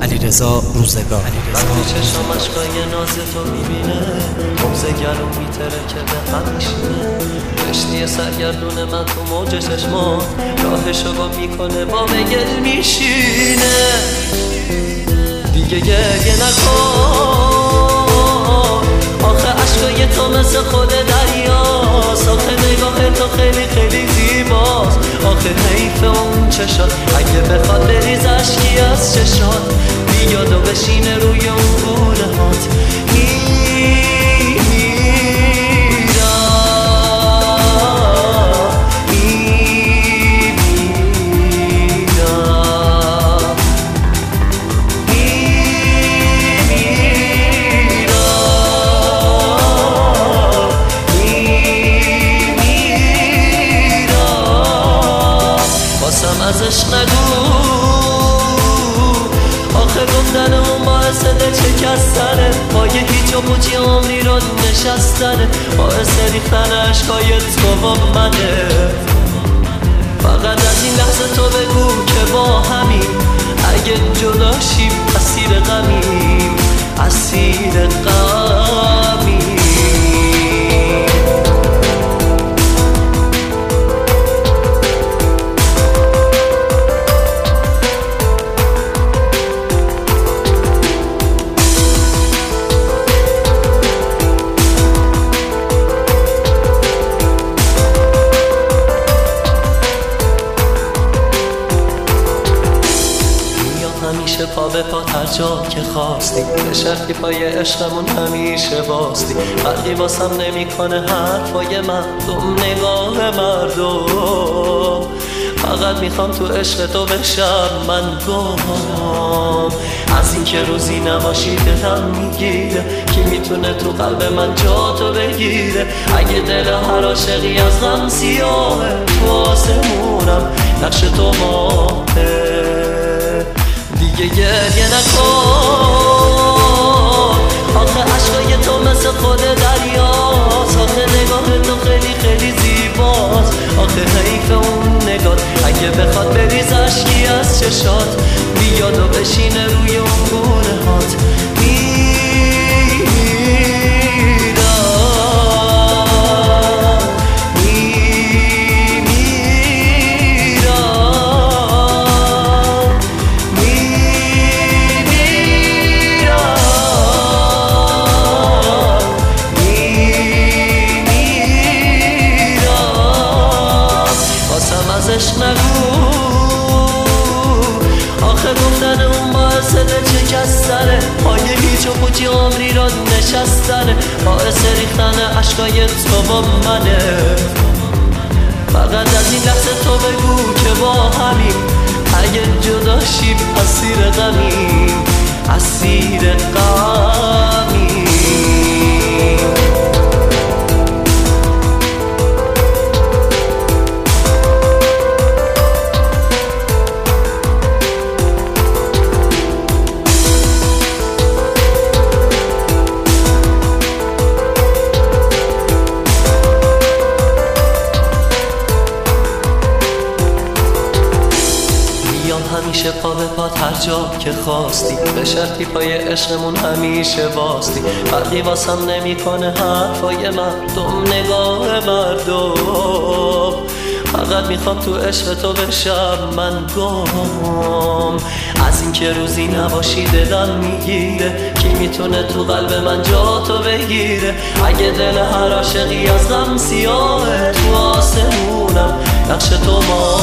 علیرضا روزگار. وقتی چشم اشکای ناز تو میبینه موزه گلو میتره که به قد میشینه کشتی سرگردون من تو موج چشمان راهشو با میکنه با مگل میشینه دیگه گریه نکن آخه اشکای تو مثل خود دریاست آخه نگاه تو خیلی خیلی زیباست آخه حیف اون چشات اگه بخواد بریز اشکی از چشات بیاد و بشینه روی اون گونه هات ازش نگو آخه گفتن اون باعث دل شکستنه پای هیچ و پوچی عمری رو نشستنه باعث ریختن عشقای تو با منه فقط از این لحظه تو بگو که با همین اگه جداشیم اسیر غمیم اسیر غمیم همیشه پا به پا هر جا که خواستی به شرطی پای عشقمون همیشه باستی فرقی واسم نمیکنه حرفای مردم نگاه مردم فقط میخوام تو عشق تو بشم من گم از این که روزی نباشی دلم میگیره کی میتونه تو قلب من جا تو بگیره اگه دل هر عاشقی از غم سیاهه تو آسمونم نقش تو ماهه دیگه گریه نکن آخه عشقای تو مثل خود دریاست آخه نگاه تو خیلی خیلی زیباست آخه حیف اون نگات اگه بخواد بریز اشکی از چشات بیاد و بشینه روی اون گونه هات ازش نگو آخه گفتن اون باعث دل شکستنه پای هیچ و پوچی عمری را نشستنه باعث ریختن عشقای تو با منه فقط از این لحظه تو بگو که با همین اگه جداشیم اسیر غمیم اسیر غمیم همیشه پا به پا هر جا که خواستی به شرطی پای عشقمون همیشه باستی فرقی واسم نمیکنه حرفای مردم نگاه مردم فقط میخوام تو عشق تو بشم من گم از این که روزی نباشی دلم میگیره کی میتونه تو قلب من جا تو بگیره اگه دل هر عاشقی از غم سیاهه تو آسمونم نقش تو ما